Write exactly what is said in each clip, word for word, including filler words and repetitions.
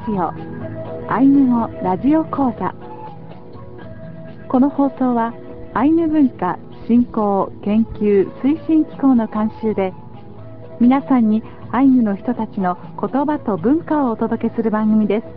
ジオアイヌ語ラジオ講座。この放送はアイヌ文化振興研究推進機構の監修で、皆さんにアイヌの人たちの言葉と文化をお届けする番組です。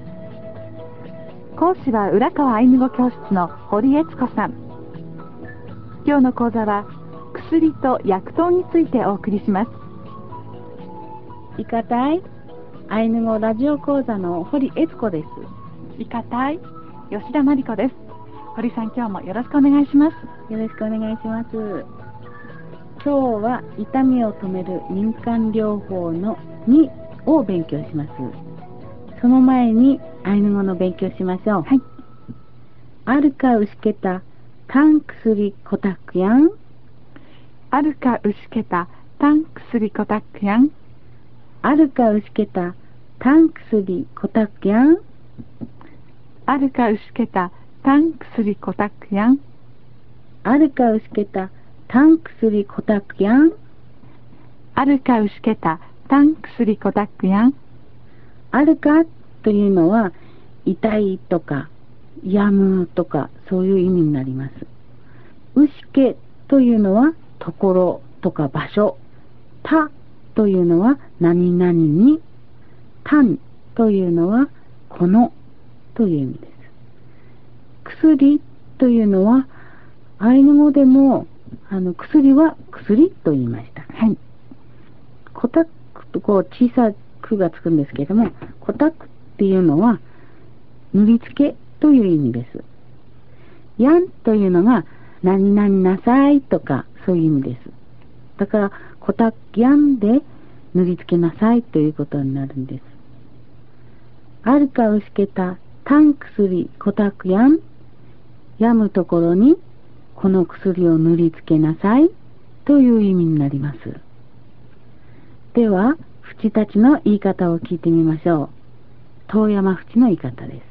講師は浦川アイヌ語教室の堀悦子さん。今日の講座は薬と薬湯についてお送りします。 いかたいアイヌ語ラジオ講座の堀悦子です。 いかたい吉田真理子です。堀さん、今日もよろしくお願いします。 よろしくお願いします。今日は痛みを止める民間療法のにを勉強します。その前にアイヌ語の勉強しましょう。 はい。 あるかうしけたたんくすりこたくやん。 あるかうしけたたんくすりこたくやん。 あるかうしけたたんくすりこたくやん。 あるかうしけたたんくすりこたくやん。 あるかうしけたたんくすりこたくやん。 あるかうしけたたんくすりこたくやん。 あるかというのは痛いとかやむとかそういう意味になります。うしけというのはところとか場所。たというのは何々に。たんというのはこのという意味です。薬というのはアイヌ語でもあの薬は薬と言いました。 はい。 こたくとこう小さくがつくんですけれども、こたくっていうのは塗りつけという意味です。やんというのが何々なさいとかそういう意味です。だからこたくやんで塗りつけなさいということになるんです。あるかうしけたたんくすりこたくやん。やむところにこの薬を塗りつけなさいという意味になります。では、フチたちの言い方を聞いてみましょう。遠山フチの言い方です。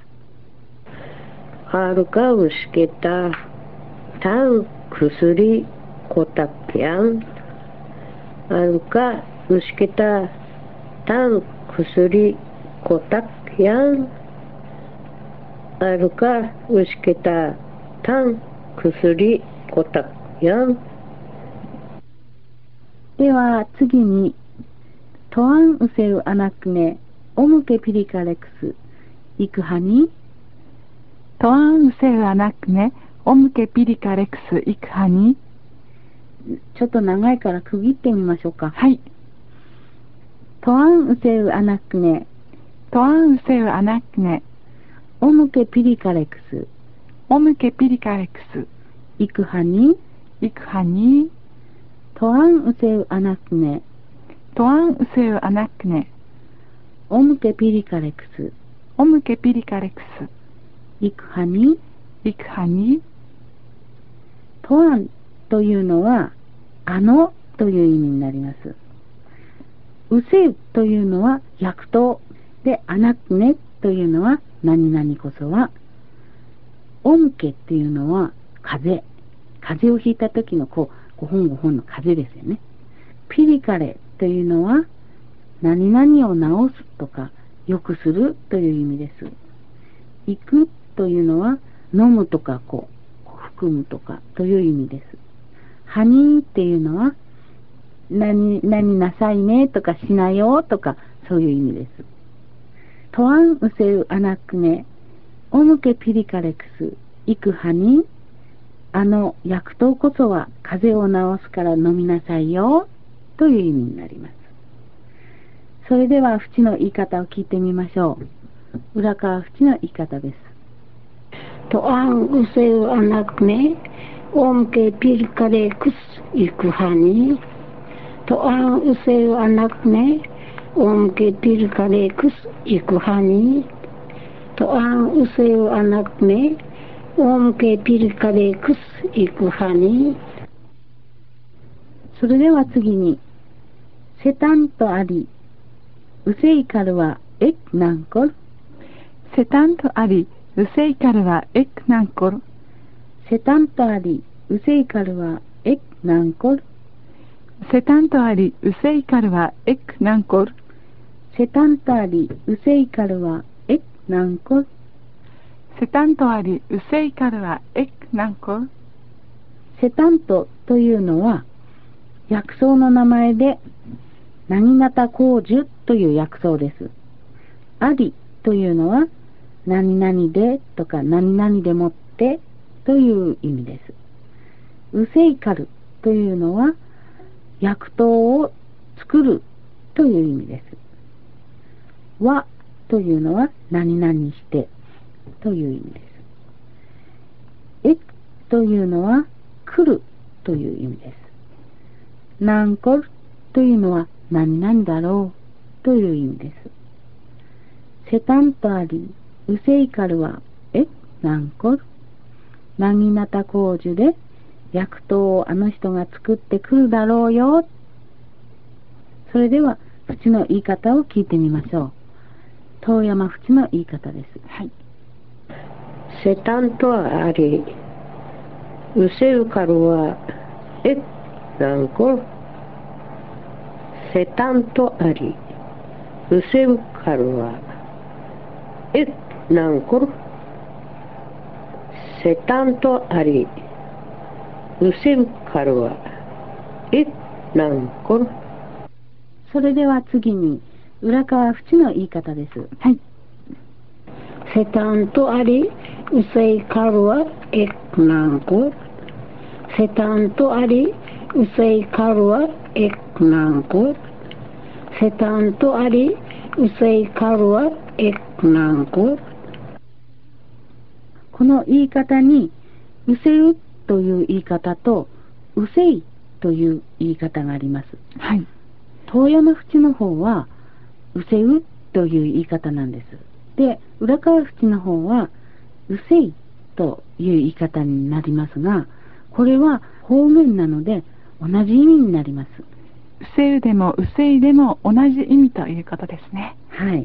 あるかうしけたたんくすりこたくやん。あるかうしけたたんくすりこたくやん。あるかうしけたたんくすりこたくやん。 では次にトアンウセウアナクネオムケピリカレクスイクハニ。 トアンウセウアナクネオムケピリカレクスイクハニ。 ちょっと長いから区切ってみましょうか。 はい。 トアンウセウアナクネトアンウセウアナクネオムケピリカレクスオムケピリカレクスイクハニ。 イクハニ。 トアンウセウアナクネトアンウセウアナクネオムケピリカレクスオムケピリカレクスイクハニ。 イクハニ。 トアンというのはあのという意味になります。ウセウというのは薬湯で、アナクネというのは何々こそは。オムケっていうのは風邪風邪をひいた時のこうご本ご本の風邪ですよね。ピリカレというのは何々を治すとか良くするという意味です。行くというのは飲むとかこう含むとかという意味です。ハニーっていうのは何々なさいねとかしなよとかそういう意味です。トアンウセウアナクネオムケピリカレクスイクハニ。あの薬湯こそは風邪を治すから飲みなさいよという意味になります。それではフチの言い方を聞いてみましょう。浦川フチの言い方です。 トアンウセウアナクネオムケピリカレクスイクハニ。トアンウセウアナクネオムケピリカレクスイクハニ。トアンウセウアナクネオムケピリカレクスイクハニ。 それでは次にセタンとありウセイカルはエクナンコル。 セタンとありウセイカルはエクナンコル。 セタンとありウセイカルはエクナンコル。 セタンとありウセイカルはエクナンコル。 セタンとありウセイカルは何個。 セタントアリウセイカルはエク何個。 セタントというのは薬草の名前で、何型香樹という薬草です。アリというのは何々でとか何々でもってという意味です。ウセイカルというのは薬草を作るという意味です。和というのは何々してという意味です。えというのは来るという意味です。何個というのは何々だろうという意味です。セタントアリウセイカルはえ何個。何型香樹で薬草をあの人が作ってくるだろうよ。それでは淵の言い方を聞いてみましょう。遠山淵の言い方です。 はい。 セタントアリウセウカルはえ何個。セタントアリウセウカルはえ何個。セタントアリウセウカルはえ何個。 それでは次に浦川淵の言い方です。 はい。 セタントアリウセイカルはえ何個。セタントアリウセイカルはえ何個。セタントアリウセイカルはえ何個。 この言い方にうせうという言い方とうせいという言い方があります。 はい。 遠山淵の方はうせうという言い方なんです。で、浦川淵の方はうせいという言い方になりますが、これは方言なので同じ意味になります。 うせうでもうせいでも同じ意味ということですね。 はい。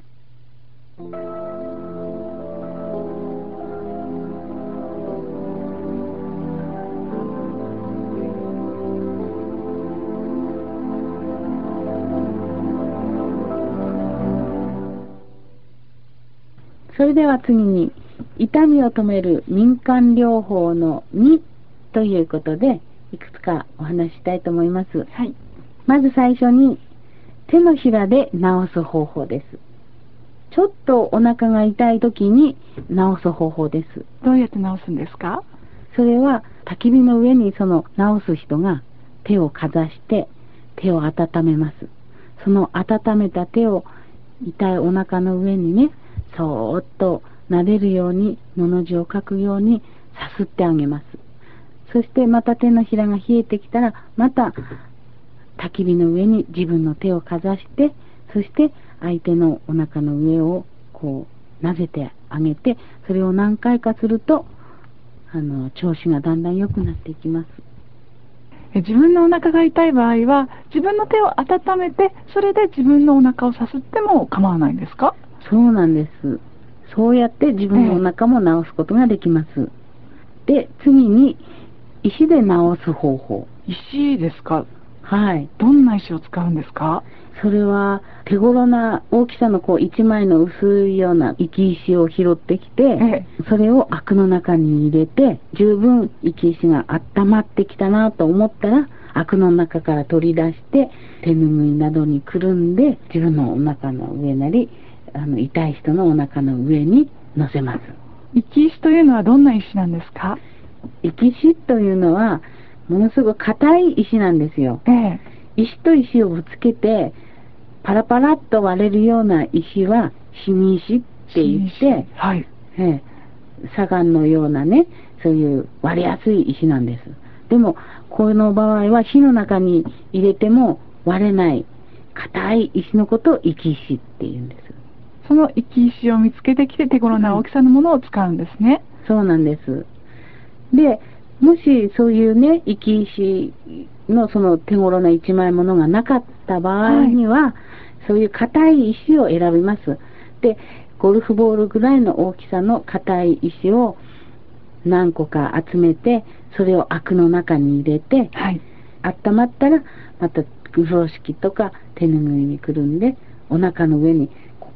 それでは次に痛みを止める民間療法のにということでいくつかお話ししたいと思います。 はい。 まず最初に手のひらで治す方法です。ちょっとお腹が痛い時に治す方法です。 どうやって治すんですか？ それは焚き火の上にその治す人が手をかざして手を温めます。その温めた手を痛いお腹の上にね、そーっと撫でるように、のの字を書くようにさすってあげます。そしてまた手のひらが冷えてきたら、また焚き火の上に自分の手をかざして、そして相手のお腹の上をこう撫でてあげて、それを何回かするとあの調子がだんだん良くなっていきます。 自分のお腹が痛い場合は自分の手を温めて、それで自分のお腹をさすっても構わないんですか？ そうなんです。そうやって自分のお腹も治すことができます。ええ、で、次に石で治す方法。 石ですか？ はい。 どんな石を使うんですか？ それは手頃な大きさのこう一枚の薄いような生き石を拾ってきて、ええ、それをアクの中に入れて、十分生き石が温まってきたなと思ったら、アクの中から取り出して手ぬぐいなどにくるんで、自分のお腹の上なりあの痛い人のお腹の上に乗せます。 生き石というのはどんな石なんですか？ 生き石というのはものすごく硬い石なんですよ。ええ、石と石をぶつけてパラパラっと割れるような石は死に石って言って、はい、ええ、砂岩のようなね、そういう割れやすい石なんです。でもこの場合は火の中に入れても割れない硬い石のことを生き石って言うんです。 その生き石を見つけてきて手頃な大きさのものを使うんですね。 うん、そうなんです。で、もしそういうね、生き石のその手頃な一枚ものがなかった場合には、はい、そういう硬い石を選びます。で、ゴルフボールぐらいの大きさの硬い石を何個か集めて、それをアクの中に入れて、はい、温まったらまた風呂敷とか手ぬぐいにくるんで、お腹の上に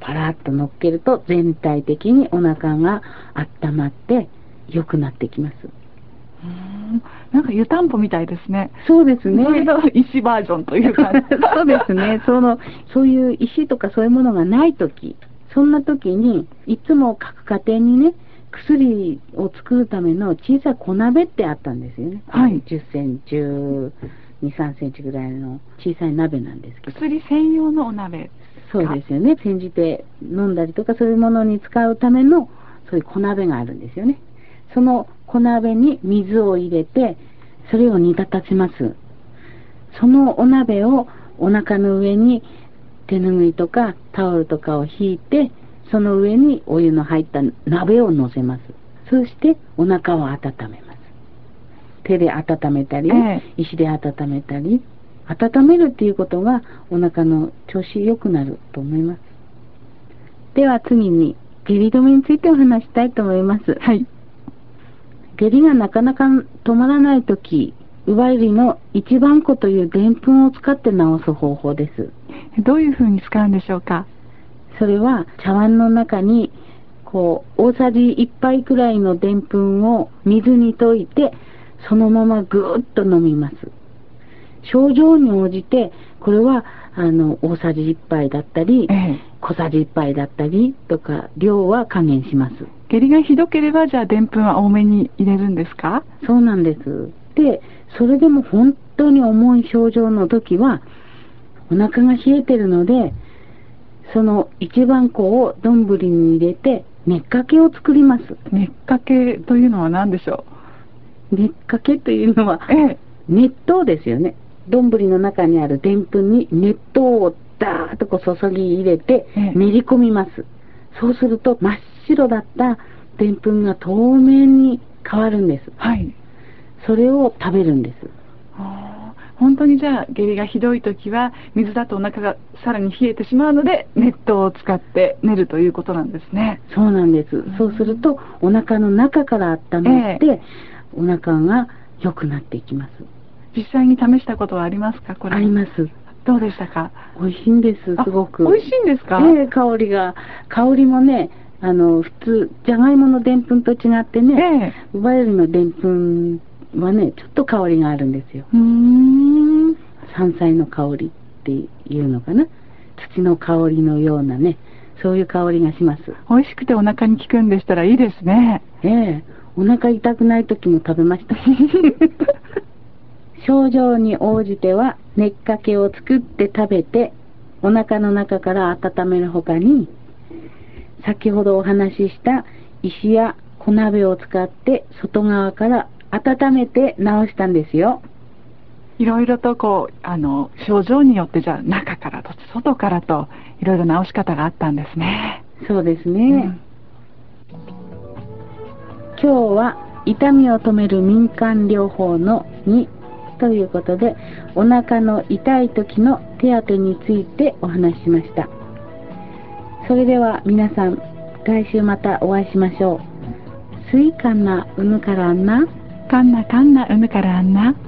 パラッと乗っけると全体的にお腹が温まって良くなってきます。 うーん、なんか湯たんぽみたいですね。 そうですね。 それの石バージョンというかそうですね。そのそういう石とかそういうものがないとき、そんなときにいつも各家庭にね、薬を作るための小さい小鍋ってあったんですよね。 はい。 じゅっセンチ、じゅうに、さんセンチぐらいの小さい鍋なんですけど。 薬専用のお鍋。 そうですよね。煎じて飲んだりとかそういうものに使うためのそういう小鍋があるんですよね。その小鍋に水を入れて、それを煮立たせます。そのお鍋をお腹の上に手ぬぐいとかタオルとかを引いて、その上にお湯の入った鍋を乗せます。そしてお腹を温めます。手で温めたり、ええ、石で温めたり、温めるっていうことがお腹の調子良くなると思います。では次に下痢止めについてお話したいと思います。 はい。 下痢がなかなか止まらないとき、ウバユリの一番粉というでんぷんを使って治す方法です。 どういうふうに使うんでしょうか？ それは茶碗の中にこう大さじいっぱいくらいのでんぷんを水に溶いて、そのままぐーっと飲みます。症状に応じてこれはあの大さじいっぱいだったり、ええ、小さじいっぱいだったりとか量は加減します。 下痢がひどければじゃあでんぷんは多めに入れるんですか？ そうなんです。でそれでも本当に重い症状の時はお腹が冷えてるので、その一番粉を丼に入れて熱かけを作ります。 熱かけというのは何でしょう？熱かけというのは、 ええ、 熱湯ですよね。丼の中にあるでんぷんに熱湯をダーッとこう注ぎ入れて練り込みます。ええ、そうすると真っ白だったでんぷんが透明に変わるんです。 はい。 それを食べるんです。 本当にじゃあ下痢がひどい時は水だとお腹がさらに冷えてしまうので熱湯を使って練るということなんですね。 そうなんです。うん、そうするとお腹の中から温まって、ええ、お腹が良くなっていきます。 実際に試したことはありますか？これあります。 どうでしたか？ 美味しいんです。すごく美味しいんですか？ ええ、香りが香りもね、あの普通じゃがいものでんぷんと違ってね、ウバユリのでんぷんはねちょっと香りがあるんですよ。 うーん、 山菜の香りっていうのかな、土の香りのようなね、そういう香りがします。 美味しくてお腹に効くんでしたらいいですね。 ええ、お腹痛くない時も食べました。症状に応じては熱かけを作って食べてお腹の中から温めるほかに、先ほどお話しした石や小鍋を使って外側から温めて治したんですよ。 いろいろとこうあの症状によってじゃあ中からと外からといろいろ治し方があったんですね。 そうですね、うん、今日は痛みを止める民間療法のにということで、お腹の痛い時の手当てについてお話ししました。それでは皆さん、来週またお会いしましょう。スイカンナウヌカランナ、 カンナカンナウヌカランナ。